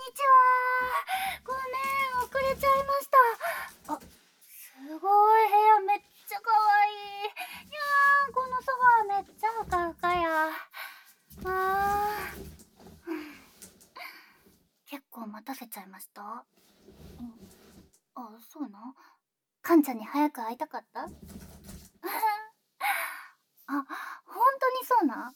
ちは。ごめん、遅れちゃいました。あ、すごい部屋めっちゃかわいい。いやー、このソファーめっちゃふかふかや。結構待たせちゃいました。あ、そうな。カンちゃんに早く会いたかった？あ、本当にそうな。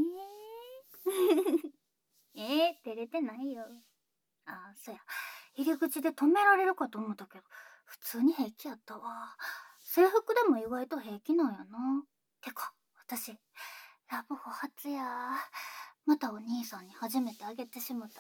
照れてないよ。あ、そうや。入り口で止められるかと思ったけど、普通に平気やったわ。制服でも意外と平気なんやな。てか、私、ラブホ初や。またお兄さんに初めてあげてしもた。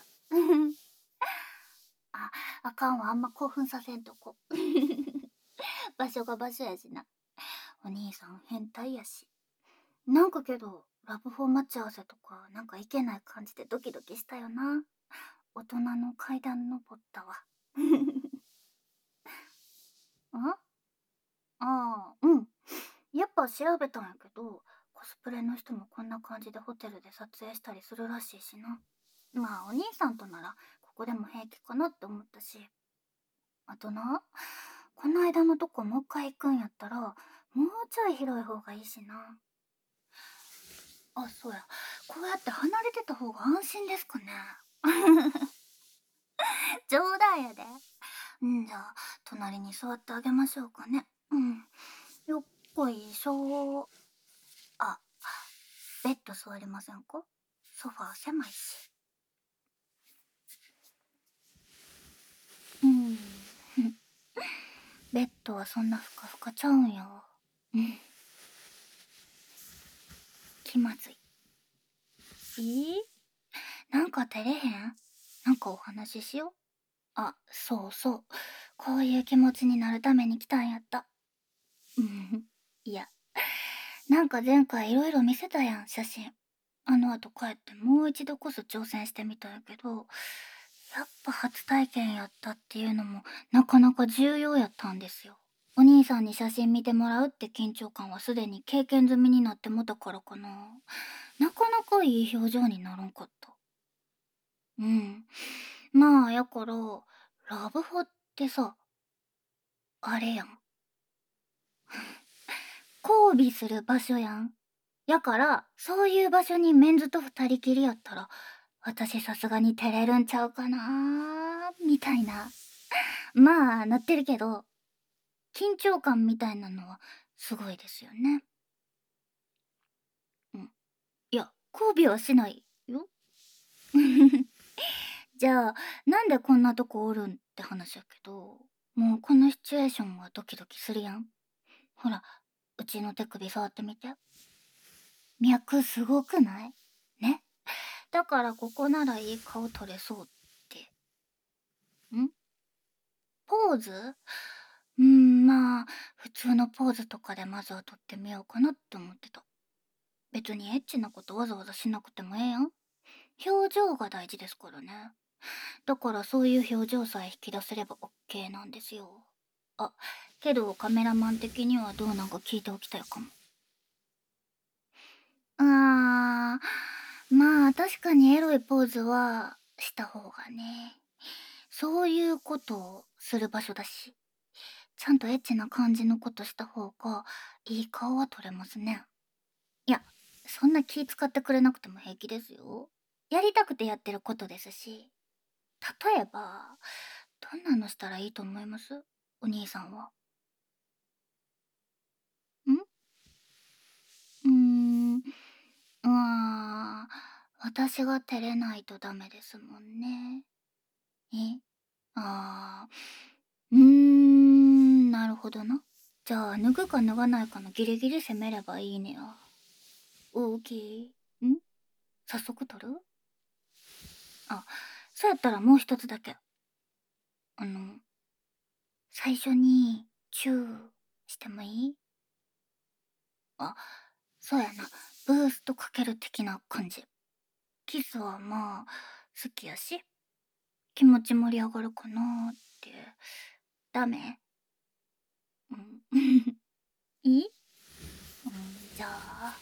あ、あかんわ、あんま興奮させんとこ。場所が場所やしな。お兄さん変態やし。なんかけど、ラブホ待ち合わせとか、なんかいけない感じでドキドキしたよな。大人の階段登ったわ。ああー、うん。やっぱ調べたんやけど、コスプレの人もこんな感じでホテルで撮影したりするらしいしな。まあ、お兄さんとなら、ここでも平気かなって思ったし。あとな、この間のとこもう一回行くんやったら、もうちょい広い方がいいしな。あ、そうや。こうやって離れてた方が安心ですかね。冗談やで。じゃあ、隣に座ってあげましょうかね。よっこいしょ。あ、ベッド座りませんか？ソファー狭いし。うん。ベッドはそんなふかふかちゃうんよ。うん。気まずい。なんか照れへん？なんかお話ししよう。あ、そうそう。こういう気持ちになるために来たんやった。いや、なんか前回いろいろ見せたやん、写真。あの後帰ってもう一度こそ挑戦してみたんやけど、やっぱ初体験やったっていうのもなかなか重要やったんですよ。お兄さんに写真見てもらうって緊張感はすでに経験済みになってもたからかな。なかなかいい表情にならんかった。うん。まあ、やから、ラブホってさ、あれやん。交尾する場所やん。やから、そういう場所にメンズと二人きりやったら、私さすがに照れるんちゃうかなみたいな。まあ、なってるけど、緊張感みたいなのはすごいですよね。うん。いや、交尾はしないよ。じゃあ、なんでこんなとこおるんって話やけど、もうこのシチュエーションはドキドキするやん。ほら、うちの手首触ってみて。脈すごくない？ね。だからここならいい顔撮れそうって。んポーズ？まあ、普通のポーズとかでまずは撮ってみようかなって思ってた。別にエッチなことわざわざしなくてもええやん。表情が大事ですからね。だからそういう表情さえ引き出せれば OK なんですよ。あ、けどカメラマン的にはどうなんか聞いておきたいかも。まあ確かにエロいポーズはした方がね。そういうことをする場所だし、ちゃんとエッチな感じのことした方がいい顔は撮れますね。いや、そんな気使ってくれなくても平気ですよ。やりたくてやってることですし。例えば、どんなのしたらいいと思います？お兄さんは。ん私が照れないとダメですもんね。えあなるほどな。じゃあ、脱ぐか脱がないかのギリギリ攻めればいいねや。オーケー。早速取る？あ、そうやったらもう一つだけ。あの、最初に、チューしてもいい？あ、そうやな。ブーストかける的な感じ。キスはまあ、好きやし、気持ち盛り上がるかなーって。ダメ？うん。いい？じゃあ。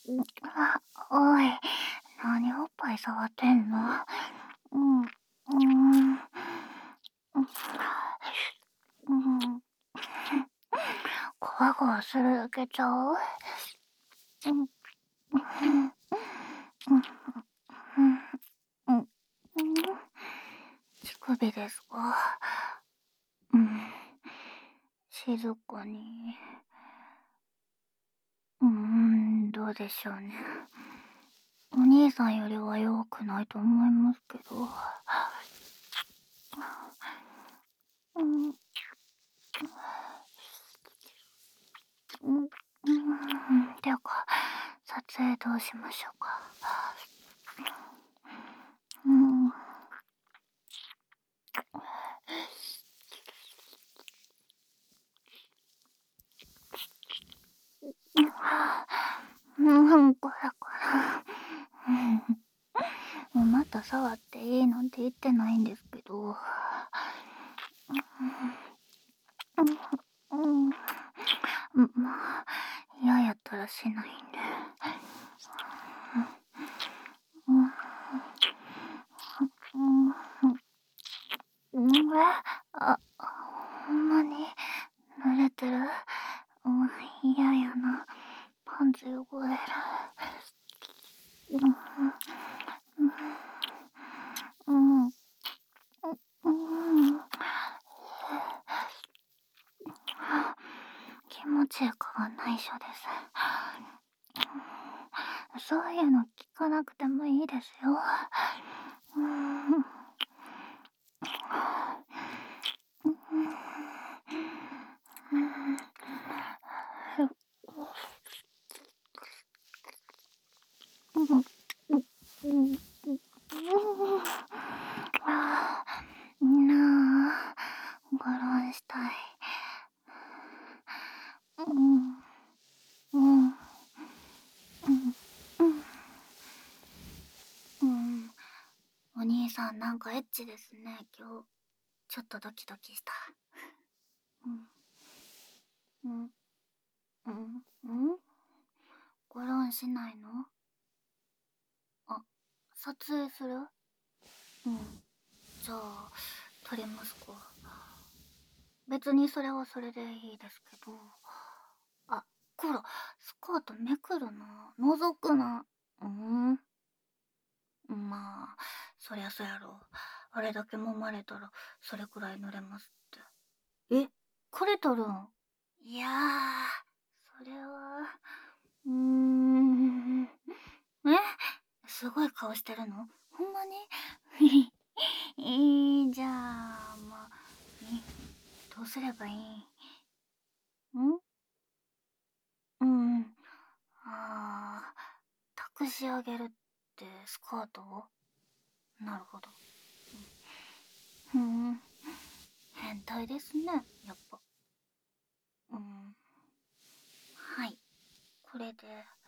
おい、何おっぱい触ってんの？うん、うん、うん、ゴワゴワするだけちゃう？うん、うん、うん、乳首ですか？うん、静かに。どうでしょうね。お兄さんよりは弱くないと思いますけど。うん、うん、ていうか、撮影どうしましょうか。うん、これこれ。もうまた触っていいなんて言ってないんですけど。うん、まあ、嫌やったらしないんで。うん、うん、うん、あ、ほんまに濡れてる？嫌やな。パンツ汚れる。うん、うん、うん、うん。気持ちいいかが内緒です。そういうの聞かなくてもいいですよ。うん、うん、うん、なあ、ごろんしたい。うん、うん、うん、うん。お兄さんなんかエッチですね、今日。ちょっとドキドキした。うん、うん、うん、うん。ごろんしないの？あ、撮影する？うん。じゃあ、撮りますか。別にそれはそれでいいですけど。あ、こら、スカートめくるな。覗くな。まあ、そりゃそうやろ。あれだけ揉まれたら、それくらい濡れますって。え、これ撮るん？いやそれは、うーん。すごい顔してるの？ほんまに？じゃあ、まあ、どうすればいいん？うん。託し上げるってスカートを？なるほど。うん。変態ですね、やっぱ。うん。はい。これで、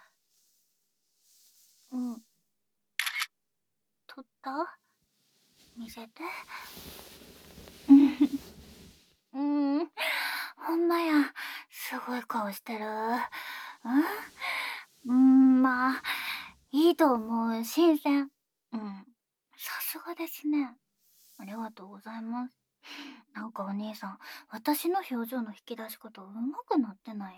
うん。取った？見せて。うん。ほんまや。すごい顔してる。まあ、いいと思う。新鮮。うん。さすがですね。ありがとうございます。なんかお兄さん、私の表情の引き出し方上手くなってない？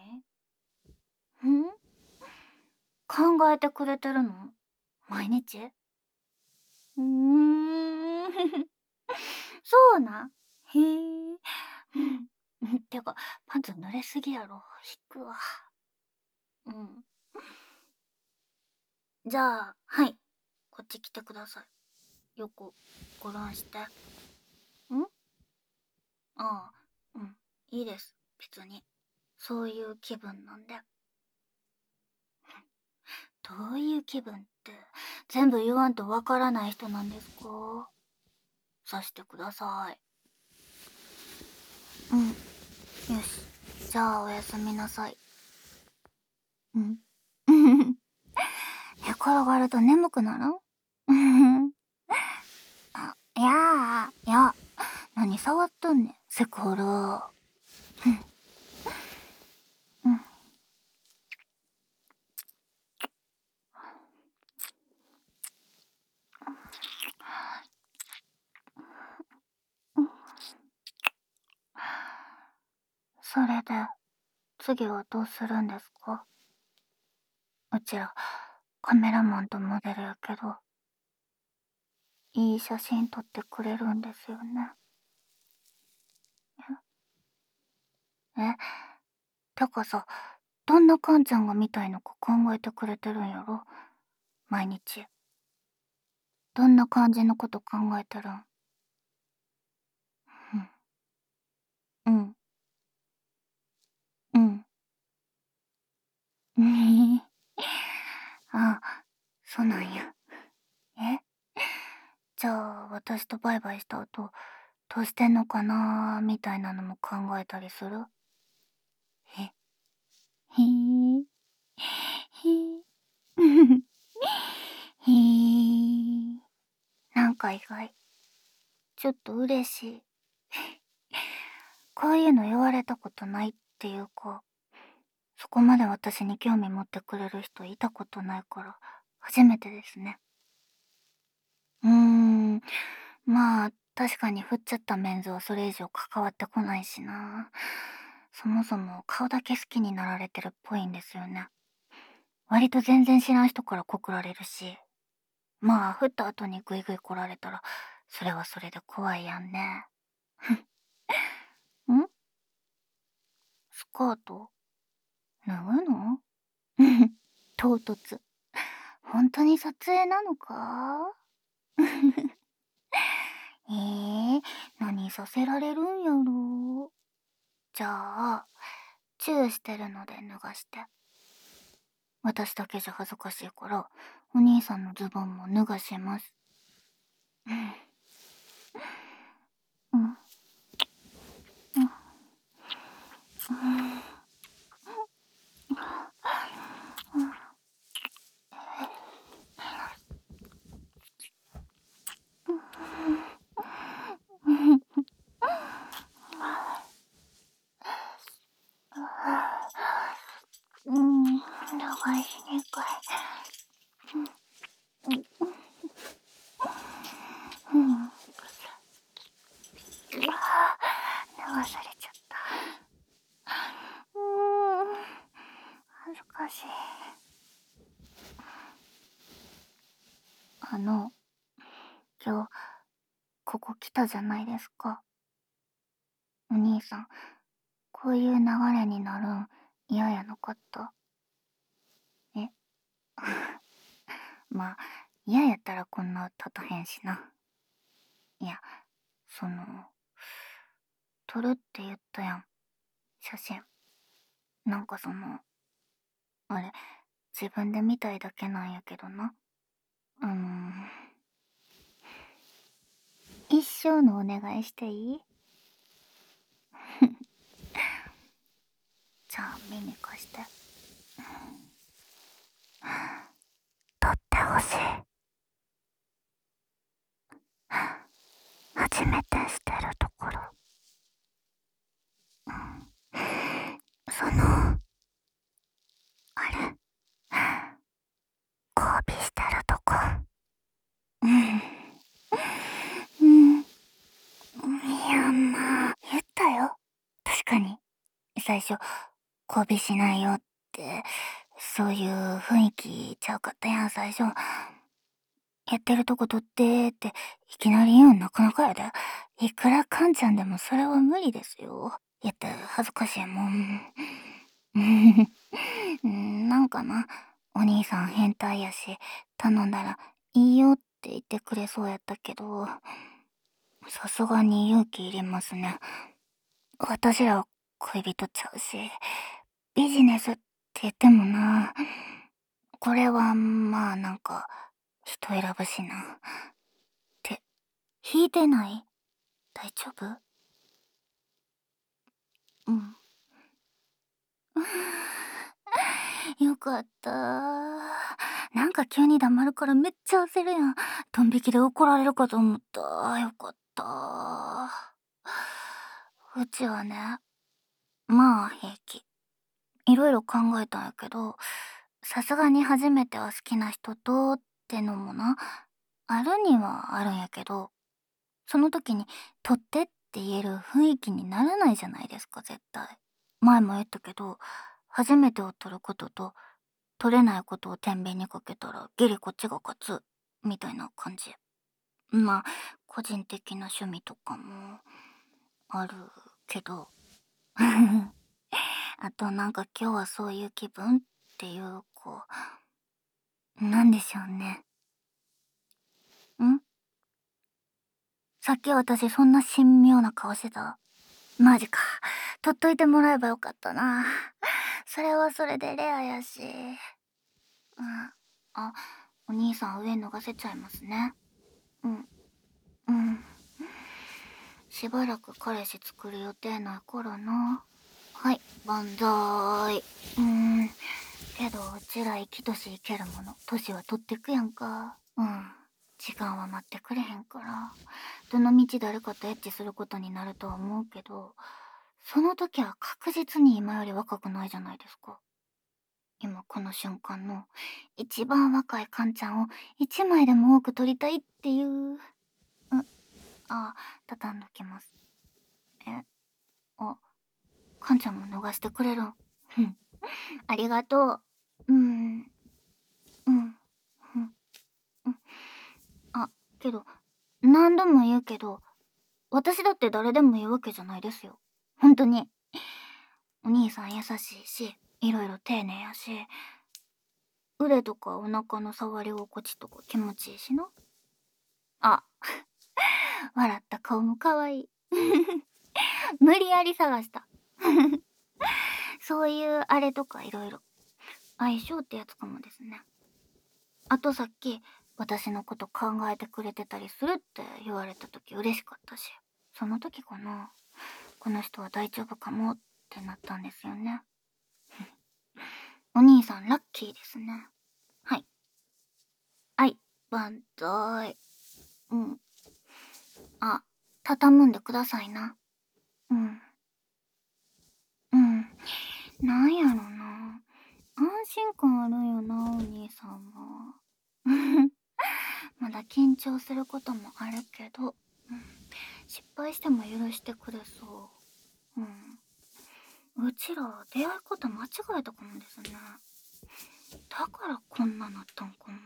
考えてくれてるの？毎日？うーん。そうなん？へえ。てか、パンツ濡れすぎやろ。引くわ。うん。じゃあ、はい。こっち来てください。横、ご覧して。ああ、いいです。別に。そういう気分なんで。どういう気分って、全部言わんとわからない人なんですか？さしてください。うん。よし。じゃあ、おやすみなさい。うん。寝転がると眠くなる？いや、何触っとんねん、セクホル。うん。 それで、次はどうするんですか？うちら、カメラマンとモデルやけど、いい写真撮ってくれるんですよね。え、てかさ、どんなカンちゃんが見たいのか考えてくれてるんやろ？毎日。どんな感じのこと考えてるん？うん。うん。うん。ねえ。あ、そうなんや。え、じゃあ、私とバイバイした後、どうしてんのかなーみたいなのも考えたりする？え、へー。へー。へー。なんか意外。ちょっと嬉しい。こういうの言われたことないっていうか、そこまで私に興味持ってくれる人いたことないから、初めてですね。まあ、確かに振っちゃったメンズはそれ以上関わってこないしな。そもそも顔だけ好きになられてるっぽいんですよね。割と全然知らん人から告られるし、まあ、振った後にグイグイ来られたら、それはそれで怖いやんね。ん、スカート脱ぐの？唐突。本当に撮影なのか？何させられるんやろう。じゃあ、チューしてるので脱がして。私だけじゃ恥ずかしいから、お兄さんのズボンも脱がします。うん、うん、うん、うん、脱しにくい。うん、脱がされちゃった。恥ずかしい。あの、今日、ここ来たじゃないですか。お兄さん、こういう流れになるん嫌やなかった？え、まあ、嫌やったらこんな立たへんしな。いや、その、撮るって言ったやん、写真。なんかあれ、自分で見たいだけなんやけどな。うーん、一生のお願いしていい？じゃあ耳貸して。撮ってほしい。初めてしてるところ。その、あれ、交尾してるとこ。うん。うん。いや、まあ、言ったよ。確かに。最初、交尾しないよって、そういう雰囲気ちゃうかったやん、最初。やってるとこ撮ってって、いきなり言うんなかなかやで。いくらカンちゃんでもそれは無理ですよ。やって恥ずかしいもん。なんかな、お兄さん変態やし、頼んだらいいよって言ってくれそうやったけど、さすがに勇気いりますね。私ら恋人ちゃうし、ビジネスって言ってもな、これはまあなんか、人選ぶしな。って、引いてない？大丈夫？うん。よかった。なんか急に黙るからめっちゃ焦るやん。ドン引きで怒られるかと思った。よかった。うちはね、まあ平気。いろいろ考えたんやけど、さすがに初めては好きな人とってのもな、あるにはあるんやけど、その時に取ってって言える雰囲気にならないじゃないですか、絶対。 前も言ったけど、初めてを取ることと、取れないことを天秤にかけたら、ギリこっちが勝つ、みたいな感じ。まあ、個人的な趣味とかも、あるけど。あとなんか今日はそういう気分っていう、なんでしょうね。さっき私そんな神妙な顔してた？マジか。取っといてもらえばよかったな。それはそれでレアやし。あ、お兄さん上脱がせちゃいますね。うん、うん。しばらく彼氏作る予定ないからな。はい、万歳。けどうちら生きとし生けるもの、年は取ってくやんか。時間は待ってくれへんから。どのみち誰かとエッチすることになるとは思うけど、その時は確実に今より若くないじゃないですか。今この瞬間の一番若いカンちゃんを一枚でも多く撮りたいっていう。畳んどきます。え、あ、カンちゃんも逃してくれるん？ありがとう。うん、うん、うん、うん。けど、何度も言うけど、私だって誰でも言うわけじゃないですよ。本当に。お兄さん優しいし、いろいろ丁寧やし、腕とかお腹の触り心地とか気持ちいいしな。あ、笑った顔も可愛い。無理やり探した。そういうあれとかいろいろ。相性ってやつかもですね。あとさっき、私のこと考えてくれてたりするって言われた時嬉しかったし、その時かな。この人は大丈夫かもってなったんですよね。お兄さんラッキーですね。はい。はい、万歳。うん。畳むんでくださいな。うん。うん。なんやろな。安心感あるよな、お兄さんは。まだ緊張することもあるけど、失敗しても許してくれそう。うちら出会い方間違えたかもですね。だからこんななったんかな。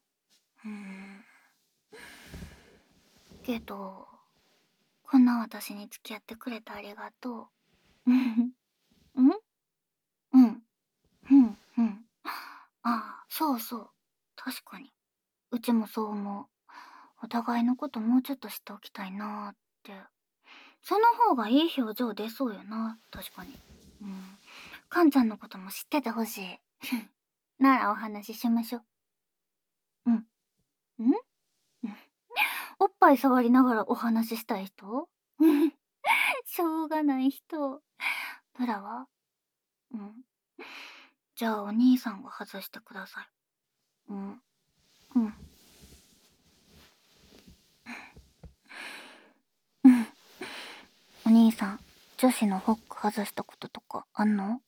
けど、こんな私に付き合ってくれてありがとう。うんうん、うん。そうそう。確かに。うちもそう思う。お互いのこともうちょっと知っておきたいなーって。その方がいい表情出そうよな、確かに。カンちゃんのことも知っててほしい。ならお話ししましょう。うん。んおっぱい触りながらお話ししたい人？しょうがない人。ブラは？うん。じゃあお兄さんが外してください。うん。うん。うん。お兄さん、女子のホック外したこととかあんの？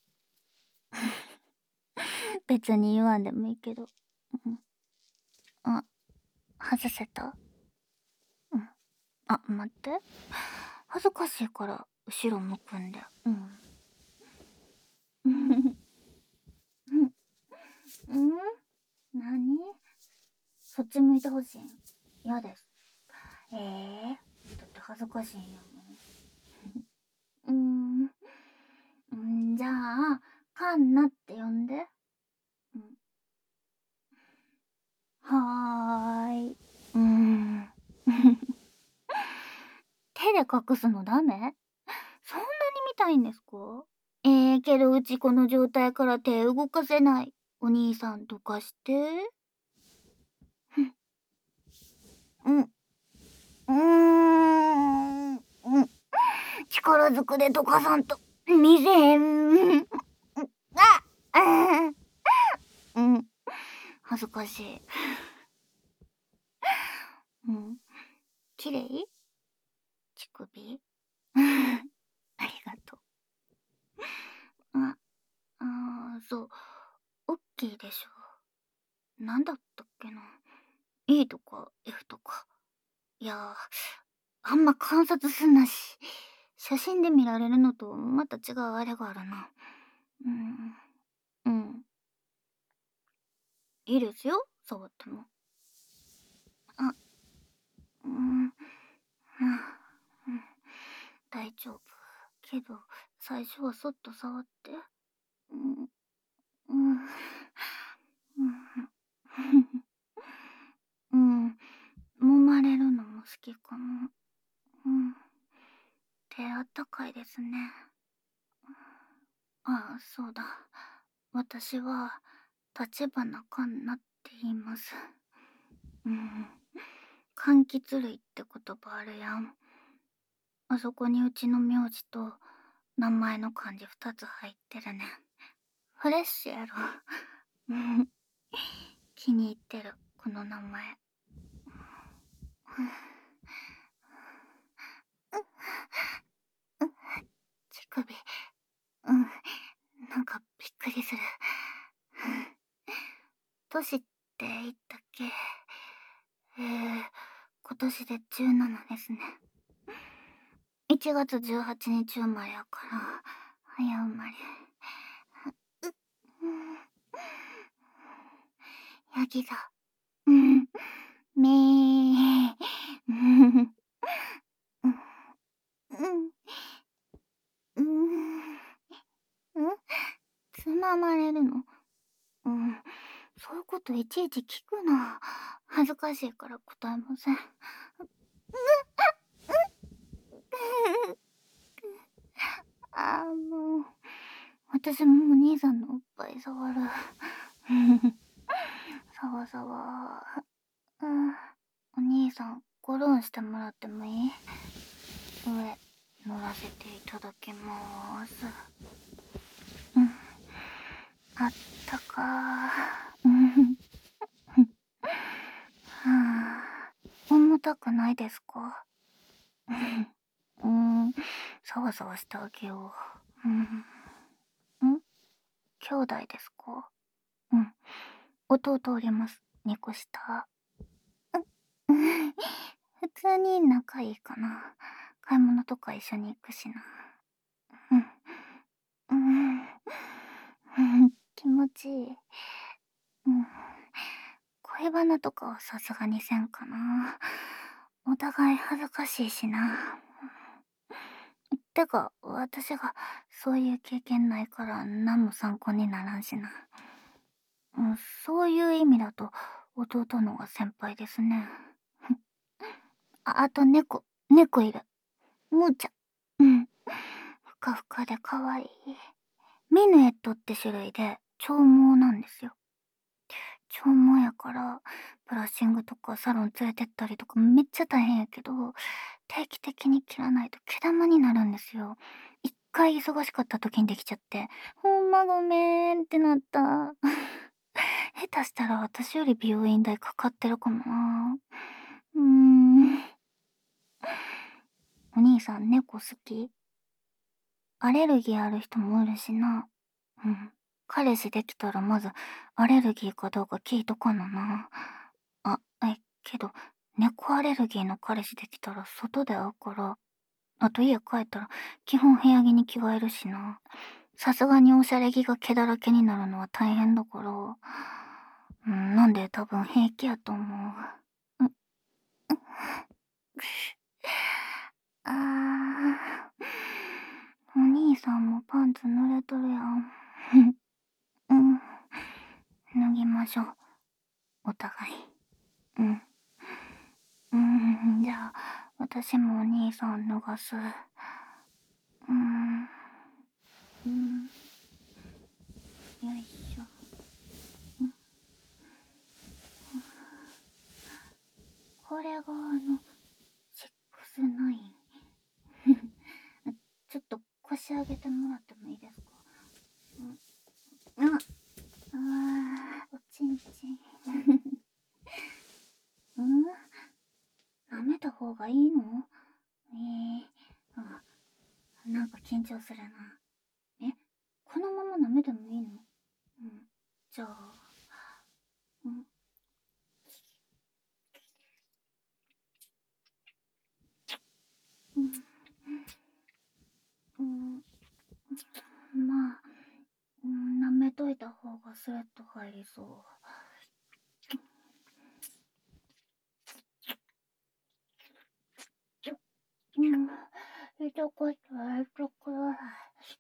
別に言わんでもいいけど。うん。あ、外せた？うん。待って。恥ずかしいから後ろ向くんで。うん。うん。何？そっち向いてほしいん？嫌です。だって恥ずかしいんやもん。じゃあ、カンナって呼んで。うん、はーい。手で隠すのダメ？そんなに見たいんですか？けどうちこの状態から手動かせない。お兄さんとかして。うん。うーん。力ずくでどかさんと見せへん。あうん。恥ずかしい。うん。綺麗？乳首？ありがとう。そう。オッケーでしょ。なんだったっけな。E とか F とか。いやあんま観察すんなし。 写真で見られるのとまた違うあれがあるな。うん。いいですよ、触っても。あ、うん、まあ、うん、大丈夫。けど、最初はそっと触って。うん、うん、うん、揉まれるのも好きかも。うん、手あったかいですね。ああ、そうだ。私は、立花カンナって言います。うん。柑橘類って言葉あるやん。あそこにうちの名字と名前の漢字2つ入ってるね。フレッシュやろ。うん。気に入ってる、この名前。乳首。うん。なんかびっくりする。年って言ったっけ？今年で17ですね。1月18日生まれやから、早生まれ。ヤギだ。うん。めー。うん。うん。うん。つままれるの？うん。そういうこといちいち聞くな。恥ずかしいから答えません。ああ、もう。私もお兄さんのおっぱい触る。さわさわ。うん。お兄さん、ゴロンしてもらってもいい？上、乗らせていただきまーす。うん。あったかー。うん。はあ。重たくないですか？うん。さわさわしてあげよう。うん。兄弟ですか？うん。弟おります。2個下。うん。普通に仲いいかな。買い物とか一緒に行くしな。うん。うん。気持ちいい。うん。恋バナとかはさすがにせんかな。お互い恥ずかしいしな。てか、私がそういう経験ないから何も参考にならんしな。うん、そういう意味だと弟のが先輩ですね。あと猫いる。むーちゃん。うん。ふかふかでかわいい。ミヌエットって種類で長毛なんですよ。長毛やから、ブラッシングとかサロン連れてったりとかめっちゃ大変やけど、定期的に切らないと毛玉になるんですよ。一回忙しかった時にできちゃって、ほんまごめんってなった。下手したら私より美容院代かかってるかもな。お兄さん猫好き？アレルギーある人もいるしな。うん。彼氏できたらまずアレルギーかどうか聞いとかなな。けど、猫アレルギーの彼氏できたら外で会うから、あと家帰ったら基本部屋着に着替えるしな。さすがにおしゃれ着が毛だらけになるのは大変だから、なんで多分平気やと思う。あお兄さんもパンツ濡れとるやん。うん。脱ぎましょう。お互い。うん。じゃあ、私もお兄さん脱がす。うん。うん。よいしょ。これが6-9。ちょっと腰上げてもらってもいいですか？うん。おちんちん。うん。舐めた方がいいの？なんか緊張するな。え、このまま舐めてもいいの？うん。じゃあ、うん。うん。 スレット入りそう。痛かったら痛くない。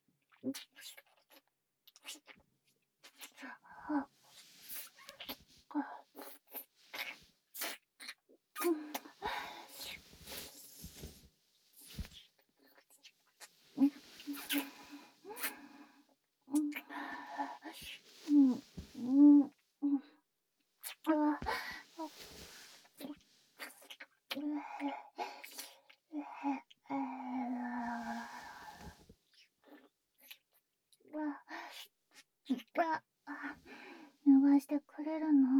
脱がしてくれるの？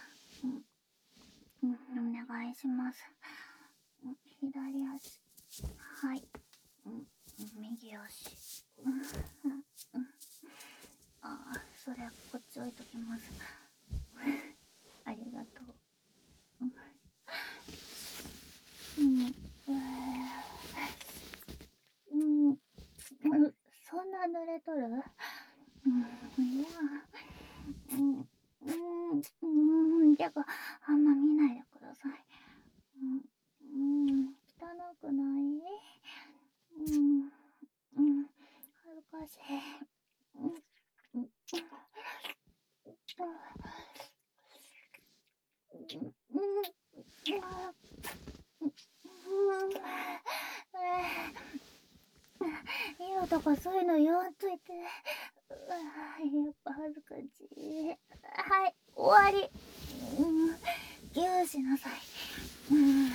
お願いします。左足。はい。右足。それこっち置いときます。ありがとう。そんな濡れとる？いや、てか、あんま見ないでください。汚くない？恥ずかしい。色とかそういうの言わんといて。やっぱ恥ずかしい。はい、終わり。ぎゅーしなさい。